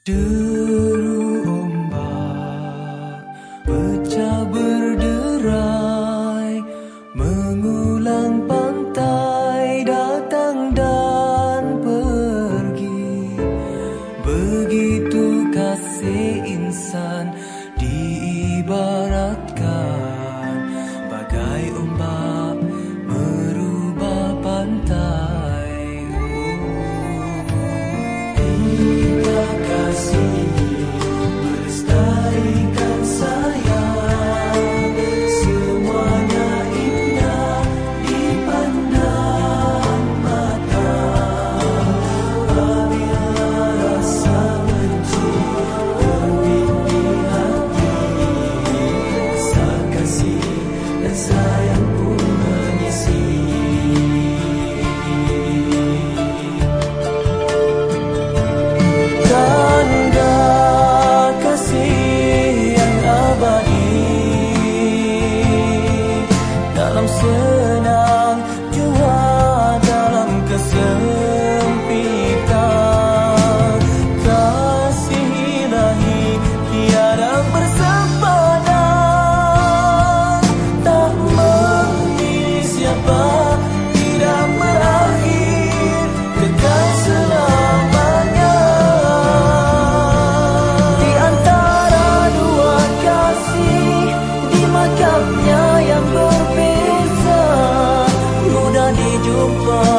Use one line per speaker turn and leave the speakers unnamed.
Deru ombak pecah berderai, mengulang pantai datang dan pergi. Begitu kasih insan diibaratkan, bagai ombak merubah pantai. Kita kasih melestarikan sayang, semuanya indah dipandang mata. Apabila rasa benci terbit di hati, rasa kasih dan sayang pun mengisi. Dalam senang jua dalam kesempitan, kasih ilahi tiada bersepadan. Tak memilih siapa, tidak berakhir, kekal selamanya. Di antara dua kasih di makamnya yang berbeza, mudah dijumpa